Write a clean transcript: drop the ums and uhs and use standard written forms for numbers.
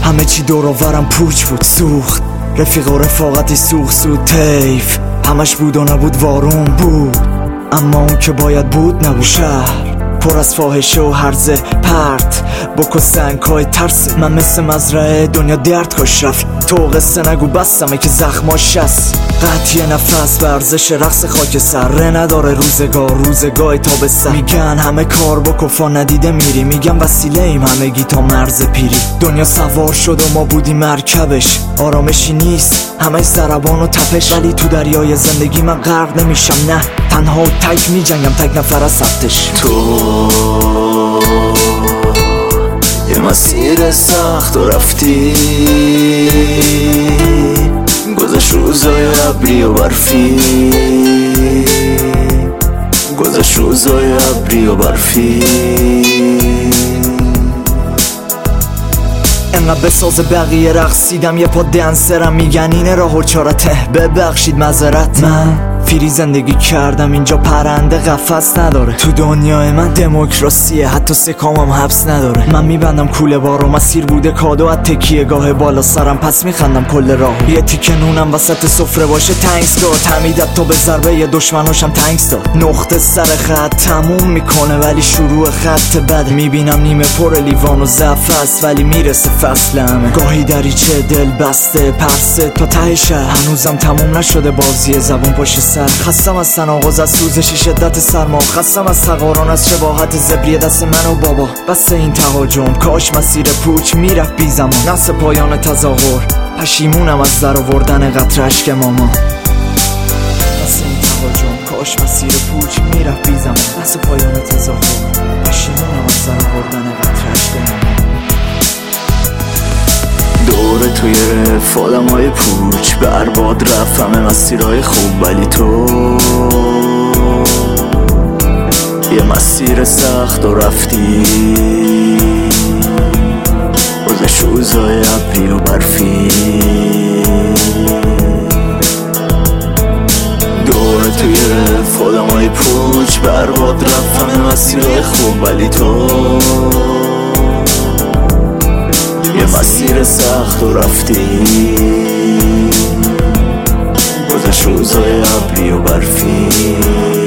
همه چی دور و برم پوچ بود، سوخت رفیق و رفاقتی سوخت سود تیف، همش بود و نبود وارون بود، اما اون که باید بود نبود. شهر پر از فاحشه و هرزه پرت بکو سنگ های ترسه، من مثل مزرعه دنیا درد کاش رفت، تو قصه نگو بستمه که زخماش هست. قطعی نفس به ارزش رقص خاک سر، ره نداره روزگاه تا به سر. میگن همه کار با کفا ندیده میری، میگن وسیله ایم همگی تا مرز پیری. دنیا سوار شد و ما بودیم مرکبش، آرامشی نیست همش ضربان و تپش، ولی تو دریای زندگی من غرق نمیشم، نه تنها و تک میجنگم، تک نفر از سبتش. تو یه مسیر سخت و رفتی، گذشت روزای ابری و برفی، گذشت روزای ابری و برفی. انقدر بساز بقیه رقصیدم یه پا دنسرم، میگن اینه راه و چارته، ببخشید معذرت. من فری زندگی کردم اینجا پرنده قفس نداره، تو دنیای من دموکراسیه حتی سکامم حبس نداره. من میبندم کوله بارو، مسیر بوده کادو از تکیه گاه بالا سرم، پس میخندم کل راهو. یه تیکه نونم وسط سفره باشه تنکس گاد، تمیدت تا به ضربه یه دشمناشم تنکس داد. نقطه سر خط تموم میکنه ولی شروع خط بده، میبینم نیمه پر لیوان و ضعف است ولی میرسه فصل همه. گاهی دریچه دل بسته پرسه تا ته شهر، هنوزم تموم نشده بازی زبون پشت سر. خستم از تناقض، از سوزش شدت سرما، خستم از تقارن، از شباهت زبری دست من و بابا. بس این تهاجم کاش مسیر پوچ میرفت بی زمان، نفس پایان تظاهر پشیمونم از در آوردن قطره اشک ماما. بس این تهاجم کاش مسیر پوچ میرفت بی زمان، نفس پایان تظاهر پشیمونم از در آوردن قطره اشک ماما. دور تو گرفت آدمای پوچ، برباد رفت همه مسیرهای خوب، ولی تو یه مسیر سخت و رفتی، گذشت روزای ابری و برفی. دور تو گرفت آدمای پوچ، برباد رفت همه مسیرهای خوب، ولی تو یه مسیر سخت و رفتی، گذشت روزای ابری و برفی.